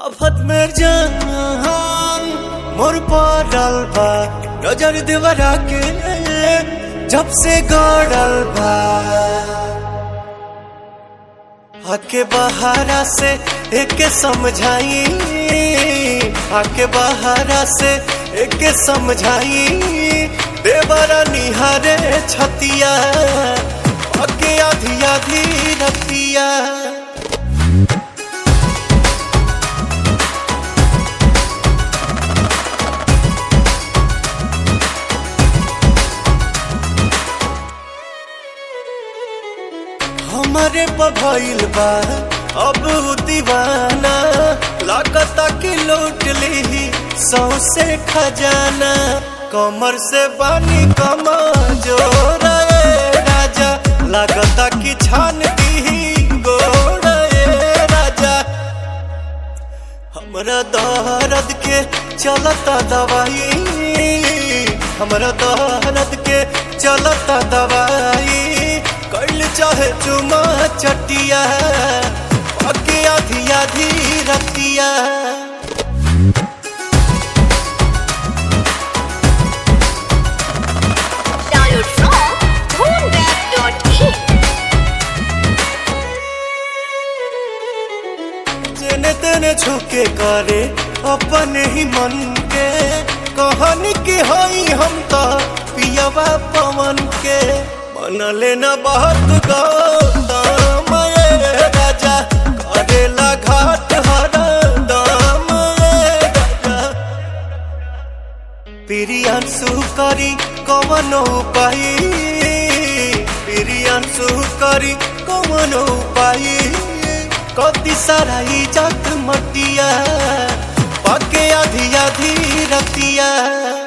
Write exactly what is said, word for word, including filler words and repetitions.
आफत में जान मोर पड़ल बा नजर देवरा के जब से गड़ल बा आके बहारा से एक समझाई आके बहारा से एक समझाई देवरा निहारे छतिया आके आधी आधी रतिया हमारे पभइल बा अब दीवाना लागता कि लूट ली सौसे खजाना कमर से बानी कमा जोर राजा लागता कि छान दी गोड़ राजा हमरा दर्द के चलता दवाई हमरा दर्द के चलता दवाई कैल चाहे चुमा चटिया आके आधी आधी रतिया Download from moonweb dot in. जेने तेने झुके करे अपने ही मन के कहानी की हई हम तो पियवा पवन के मन लेना बहुत गौतम राजा करेला घाट हर दाम राजा प्रियांशु करी कौन उपाय प्रियांशु करी कौन उपाय कति सारा इज्जत मटिया पके आधी आधी रतिया।